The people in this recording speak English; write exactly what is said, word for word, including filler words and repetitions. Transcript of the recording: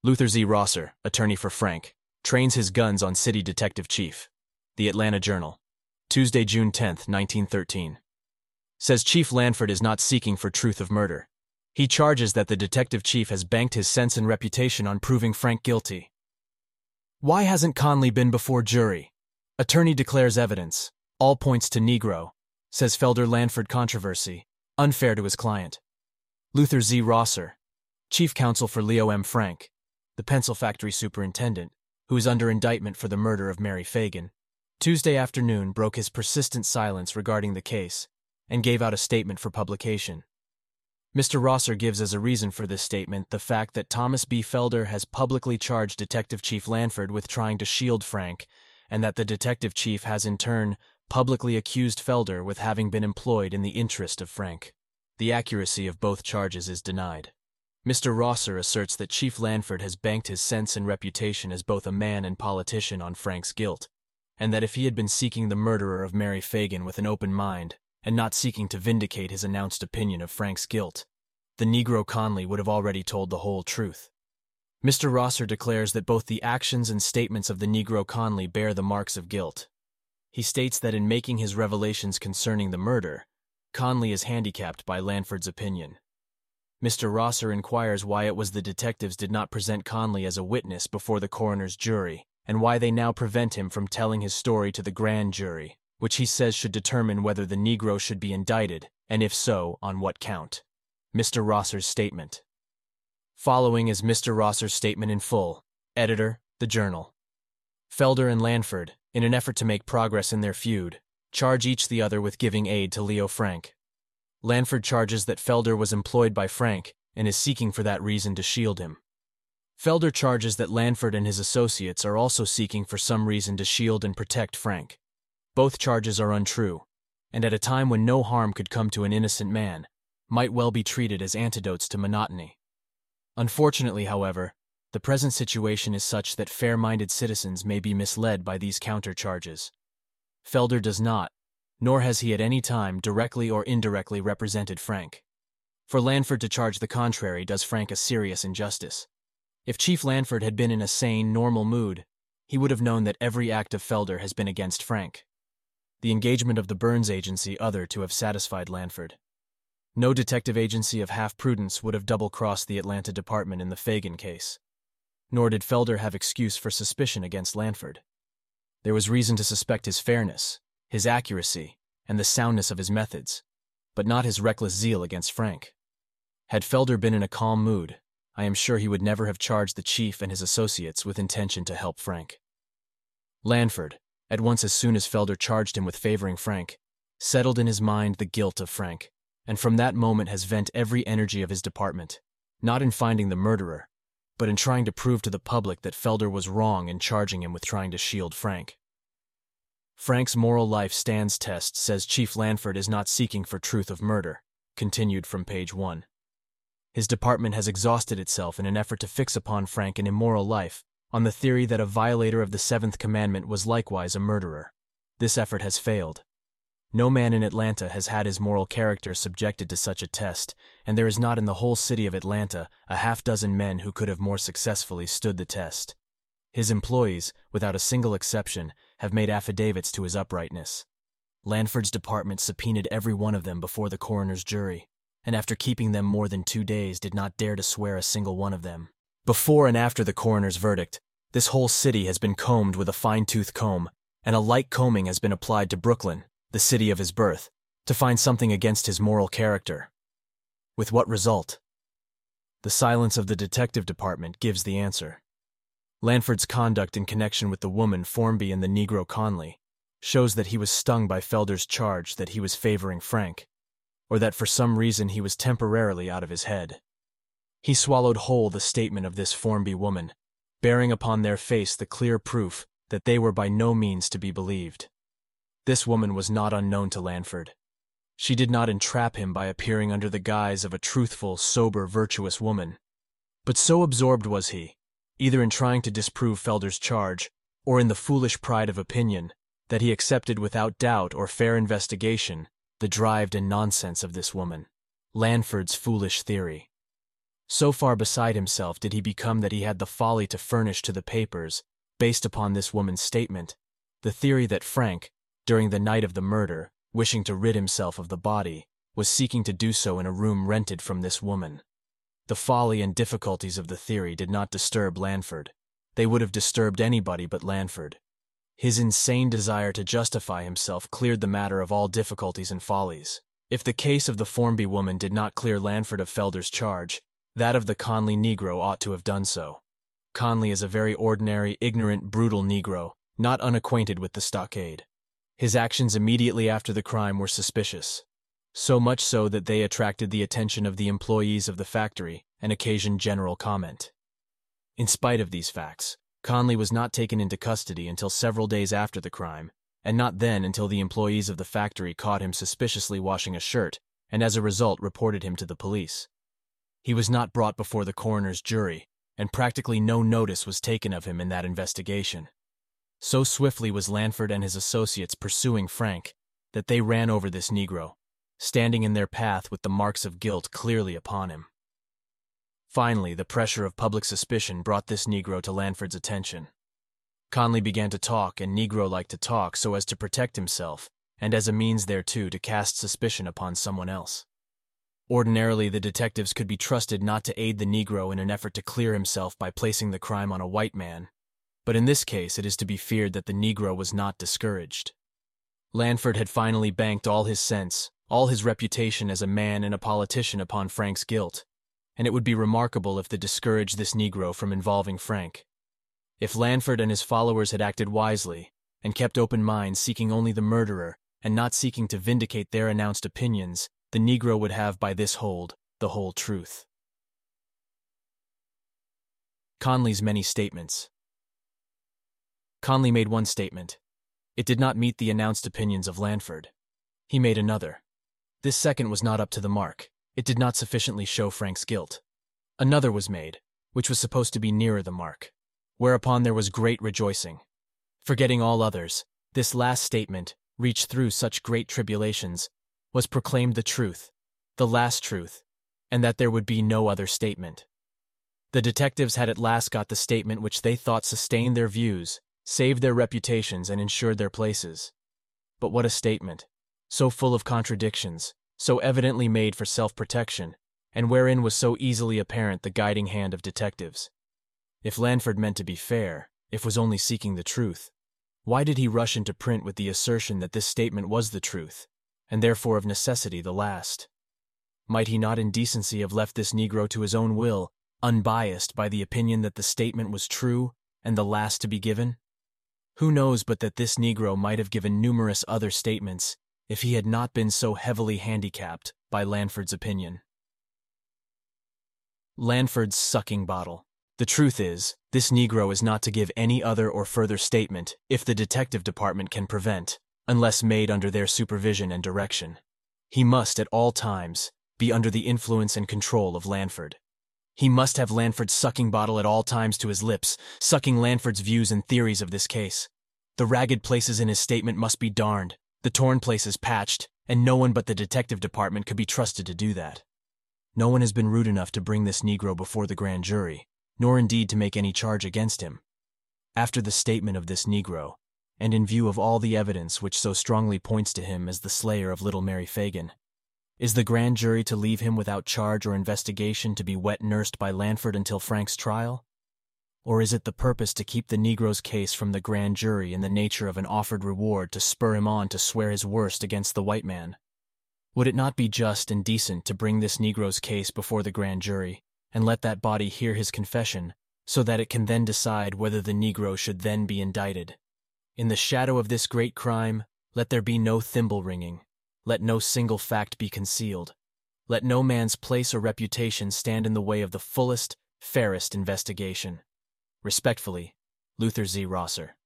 Luther Z. Rosser, attorney for Frank, trains his guns on city detective chief. The Atlanta Journal. Tuesday, June tenth, nineteen thirteen. Says Chief Lanford is not seeking for truth of murder. He charges that the detective chief has banked his sense and reputation on proving Frank guilty. Why hasn't Conley been before jury? Attorney declares evidence. All points to Negro. Says Felder Lanford controversy. Unfair to his client. Luther Z. Rosser, chief counsel for Leo M. Frank, the pencil factory superintendent, who is under indictment for the murder of Mary Fagan, Tuesday afternoon broke his persistent silence regarding the case and gave out a statement for publication. Mister Rosser gives as a reason for this statement the fact that Thomas B. Felder has publicly charged Detective Chief Lanford with trying to shield Frank, and that the detective chief has in turn publicly accused Felder with having been employed in the interest of Frank. The accuracy of both charges is denied. Mister Rosser asserts that Chief Lanford has banked his sense and reputation as both a man and politician on Frank's guilt, and that if he had been seeking the murderer of Mary Fagan with an open mind, and not seeking to vindicate his announced opinion of Frank's guilt, the Negro Conley would have already told the whole truth. Mister Rosser declares that both the actions and statements of the Negro Conley bear the marks of guilt. He states that in making his revelations concerning the murder, Conley is handicapped by Lanford's opinion. Mister Rosser inquires why it was the detectives did not present Conley as a witness before the coroner's jury, and why they now prevent him from telling his story to the grand jury, which he says should determine whether the Negro should be indicted, and if so, on what count. Mister Rosser's statement. Following is Mister Rosser's statement in full. Editor, The Journal. Felder and Lanford, in an effort to make progress in their feud, charge each the other with giving aid to Leo Frank. Lanford charges that Felder was employed by Frank and is seeking for that reason to shield him. Felder charges that Lanford and his associates are also seeking for some reason to shield and protect Frank. Both charges are untrue, and at a time when no harm could come to an innocent man, might well be treated as antidotes to monotony. Unfortunately, however, the present situation is such that fair-minded citizens may be misled by these counter-charges. Felder does not, nor has he at any time directly or indirectly represented Frank. For Lanford to charge the contrary does Frank a serious injustice. If Chief Lanford had been in a sane, normal mood, he would have known that every act of Felder has been against Frank. The engagement of the Burns agency other to have satisfied Lanford. No detective agency of half-prudence would have double-crossed the Atlanta department in the Fagan case. Nor did Felder have excuse for suspicion against Lanford. There was reason to suspect his fairness, his accuracy, and the soundness of his methods, but not his reckless zeal against Frank. Had Felder been in a calm mood, I am sure he would never have charged the chief and his associates with intention to help Frank. Lanford, at once as soon as Felder charged him with favoring Frank, settled in his mind the guilt of Frank, and from that moment has vent every energy of his department, not in finding the murderer, but in trying to prove to the public that Felder was wrong in charging him with trying to shield Frank. Frank's moral life stands test says Chief Lanford is not seeking for truth of murder, continued from page one. His department has exhausted itself in an effort to fix upon Frank an immoral life, on the theory that a violator of the seventh commandment was likewise a murderer. This effort has failed. No man in Atlanta has had his moral character subjected to such a test, and there is not in the whole city of Atlanta a half-dozen men who could have more successfully stood the test. His employees, without a single exception, have made affidavits to his uprightness. Lanford's department subpoenaed every one of them before the coroner's jury, and after keeping them more than two days did not dare to swear a single one of them. Before and after the coroner's verdict, this whole city has been combed with a fine-tooth comb, and a like combing has been applied to Brooklyn, the city of his birth, to find something against his moral character. With what result? The silence of the detective department gives the answer. Lanford's conduct in connection with the woman Formby and the Negro Conley shows that he was stung by Felder's charge that he was favoring Frank, or that for some reason he was temporarily out of his head. He swallowed whole the statement of this Formby woman, bearing upon their face the clear proof that they were by no means to be believed. This woman was not unknown to Lanford. She did not entrap him by appearing under the guise of a truthful, sober, virtuous woman. But so absorbed was he, either in trying to disprove Felder's charge, or in the foolish pride of opinion, that he accepted without doubt or fair investigation the drive and nonsense of this woman, Lanford's foolish theory. So far beside himself did he become that he had the folly to furnish to the papers, based upon this woman's statement, the theory that Frank, during the night of the murder, wishing to rid himself of the body, was seeking to do so in a room rented from this woman. The folly and difficulties of the theory did not disturb Lanford. They would have disturbed anybody but Lanford. His insane desire to justify himself cleared the matter of all difficulties and follies. If the case of the Formby woman did not clear Lanford of Felder's charge, that of the Conley Negro ought to have done so. Conley is a very ordinary, ignorant, brutal Negro, not unacquainted with the stockade. His actions immediately after the crime were suspicious, so much so that they attracted the attention of the employees of the factory and occasioned general comment. In spite of these facts, Conley was not taken into custody until several days after the crime, and not then until the employees of the factory caught him suspiciously washing a shirt and as a result reported him to the police. He was not brought before the coroner's jury, and practically no notice was taken of him in that investigation. So swiftly was Lanford and his associates pursuing Frank that they ran over this Negro, standing in their path with the marks of guilt clearly upon him. Finally, the pressure of public suspicion brought this Negro to Lanford's attention. Conley began to talk, and Negro liked to talk so as to protect himself, and as a means thereto to cast suspicion upon someone else. Ordinarily, the detectives could be trusted not to aid the Negro in an effort to clear himself by placing the crime on a white man, but in this case it is to be feared that the Negro was not discouraged. Lanford had finally banked all his sense, all his reputation as a man and a politician upon Frank's guilt, and it would be remarkable if they discouraged this Negro from involving Frank. If Lanford and his followers had acted wisely, and kept open minds seeking only the murderer and not seeking to vindicate their announced opinions, the Negro would have by this hold the whole truth. Conley's many statements. Conley made one statement. It did not meet the announced opinions of Lanford. He made another. This second was not up to the mark. It did not sufficiently show Frank's guilt. Another was made, which was supposed to be nearer the mark, whereupon there was great rejoicing. Forgetting all others, this last statement, reached through such great tribulations, was proclaimed the truth, the last truth, and that there would be no other statement. The detectives had at last got the statement which they thought sustained their views, saved their reputations, and ensured their places. But what a statement, so full of contradictions, so evidently made for self-protection, and wherein was so easily apparent the guiding hand of detectives. If Lanford meant to be fair, if was only seeking the truth, why did he rush into print with the assertion that this statement was the truth, and therefore of necessity the last? Might he not in decency have left this Negro to his own will, unbiased by the opinion that the statement was true and the last to be given? Who knows but that this Negro might have given numerous other statements if he had not been so heavily handicapped by Lanford's opinion. Lanford's sucking bottle. The truth is, this Negro is not to give any other or further statement if the detective department can prevent, unless made under their supervision and direction. He must, at all times, be under the influence and control of Lanford. He must have Lanford's sucking bottle at all times to his lips, sucking Lanford's views and theories of this case. The ragged places in his statement must be darned, the torn places patched, and no one but the detective department could be trusted to do that. No one has been rude enough to bring this Negro before the grand jury, nor indeed to make any charge against him. After the statement of this Negro, and in view of all the evidence which so strongly points to him as the slayer of little Mary Fagin, is the grand jury to leave him without charge or investigation to be wet-nursed by Lanford until Frank's trial? Or is it the purpose to keep the Negro's case from the grand jury in the nature of an offered reward to spur him on to swear his worst against the white man? Would it not be just and decent to bring this Negro's case before the grand jury, and let that body hear his confession, so that it can then decide whether the Negro should then be indicted? In the shadow of this great crime, let there be no thimble ringing. Let no single fact be concealed. Let no man's place or reputation stand in the way of the fullest, fairest investigation. Respectfully, Luther Z. Rosser.